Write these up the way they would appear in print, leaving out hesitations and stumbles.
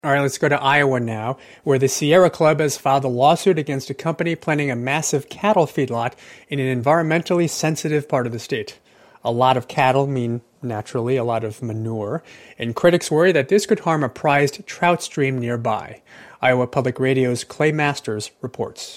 All right, let's go to Iowa now, where the Sierra Club has filed a lawsuit against a company planning a massive cattle feedlot in an environmentally sensitive part of the state. A lot of cattle mean, naturally, a lot of manure, and critics worry that this could harm a prized trout stream nearby. Iowa Public Radio's Clay Masters reports.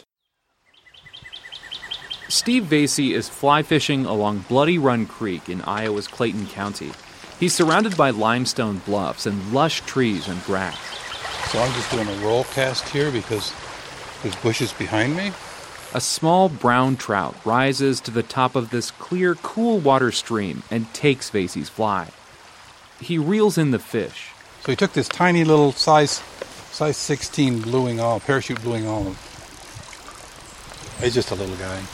Steve Vasey is fly fishing along Bloody Run Creek in Iowa's Clayton County. He's surrounded by limestone bluffs and lush trees and grass. So I'm just doing a roll cast here because there's bushes behind me. A small brown trout rises to the top of this clear, cool water stream and takes Vasey's fly. He reels in the fish. So he took this tiny little size 16 blueing olive, parachute blueing olive. He's just a little guy.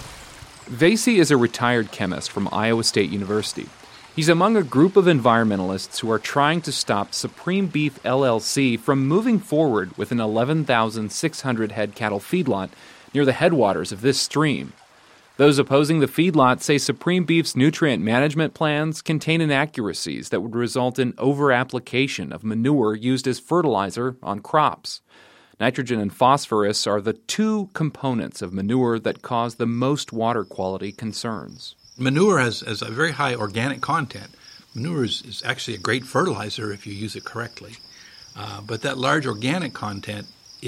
Vasey is a retired chemist from Iowa State University. He's among a group of environmentalists who are trying to stop Supreme Beef LLC from moving forward with an 11,600 head cattle feedlot near the headwaters of this stream. Those opposing the feedlot say Supreme Beef's nutrient management plans contain inaccuracies that would result in over-application of manure used as fertilizer on crops. Nitrogen and phosphorus are the two components of manure that cause the most water quality concerns. Manure has a very high organic content. Manure is actually a great fertilizer if you use it correctly. But that large organic content,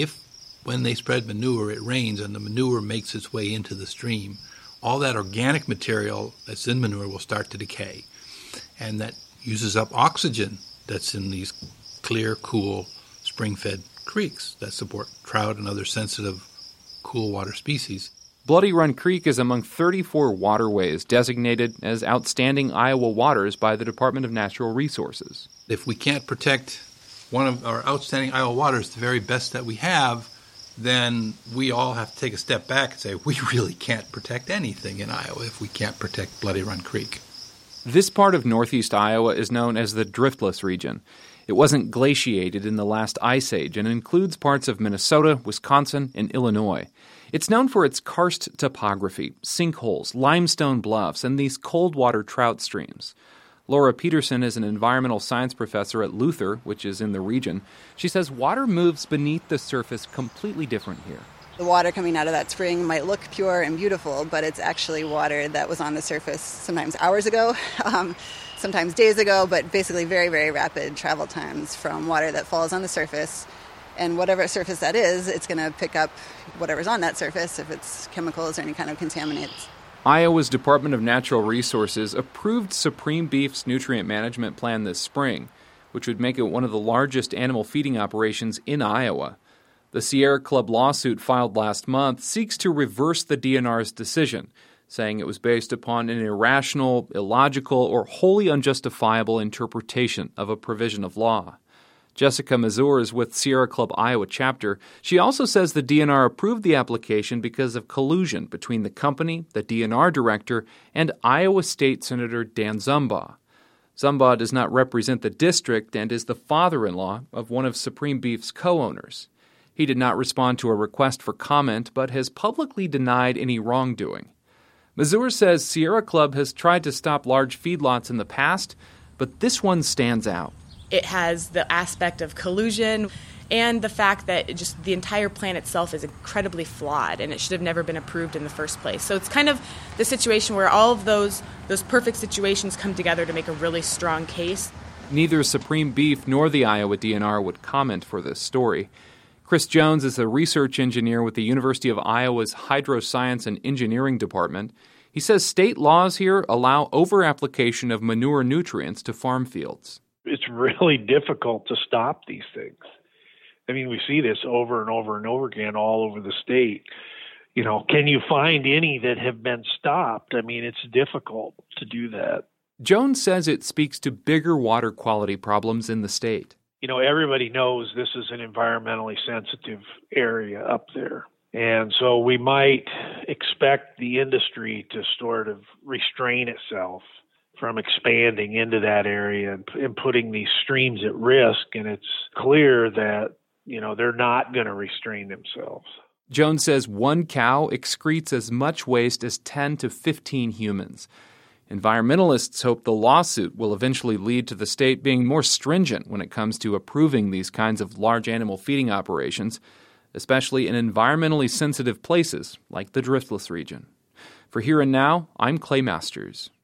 when they spread manure, it rains and the manure makes its way into the stream, all that organic material that's in manure will start to decay. And that uses up oxygen that's in these clear, cool, spring-fed creeks that support trout and other sensitive, cool water species. Bloody Run Creek is among 34 waterways designated as outstanding Iowa waters by the Department of Natural Resources. If we can't protect one of our outstanding Iowa waters, the very best that we have, then we all have to take a step back and say, we really can't protect anything in Iowa if we can't protect Bloody Run Creek. This part of northeast Iowa is known as the Driftless region. It wasn't glaciated in the last ice age and includes parts of Minnesota, Wisconsin, and Illinois. It's known for its karst topography, sinkholes, limestone bluffs, and these cold water trout streams. Laura Peterson is an environmental science professor at Luther, which is in the region. She says water moves beneath the surface completely different here. The water coming out of that spring might look pure and beautiful, but it's actually water that was on the surface sometimes hours ago, sometimes days ago, but basically very, very rapid travel times from water that falls on the surface. And whatever surface that is, it's going to pick up whatever's on that surface, if it's chemicals or any kind of contaminants. Iowa's Department of Natural Resources approved Supreme Beef's nutrient management plan this spring, which would make it one of the largest animal feeding operations in Iowa. The Sierra Club lawsuit filed last month seeks to reverse the DNR's decision, saying it was based upon an irrational, illogical, or wholly unjustifiable interpretation of a provision of law. Jessica Mazur is with Sierra Club Iowa chapter. She also says the DNR approved the application because of collusion between the company, the DNR director, and Iowa State Senator Dan Zumbaugh. Zumbaugh does not represent the district and is the father-in-law of one of Supreme Beef's co-owners. He did not respond to a request for comment, but has publicly denied any wrongdoing. Mazur says Sierra Club has tried to stop large feedlots in the past, but this one stands out. It has the aspect of collusion and the fact that just the entire plan itself is incredibly flawed and it should have never been approved in the first place. So it's kind of the situation where all of those perfect situations come together to make a really strong case. Neither Supreme Beef nor the Iowa DNR would comment for this story. Chris Jones is a research engineer with the University of Iowa's Hydroscience and Engineering Department. He says state laws here allow over-application of manure nutrients to farm fields. It's really difficult to stop these things. I mean, we see this over and over and over again all over the state. You know, can you find any that have been stopped? I mean, it's difficult to do that. Jones says it speaks to bigger water quality problems in the state. You know, everybody knows this is an environmentally sensitive area up there. And so we might expect the industry to sort of restrain itself from expanding into that area and putting these streams at risk. And it's clear that, you know, they're not going to restrain themselves. Jones says one cow excretes as much waste as 10 to 15 humans. Environmentalists hope the lawsuit will eventually lead to the state being more stringent when it comes to approving these kinds of large animal feeding operations, especially in environmentally sensitive places like the Driftless region. For Here and Now, I'm Clay Masters.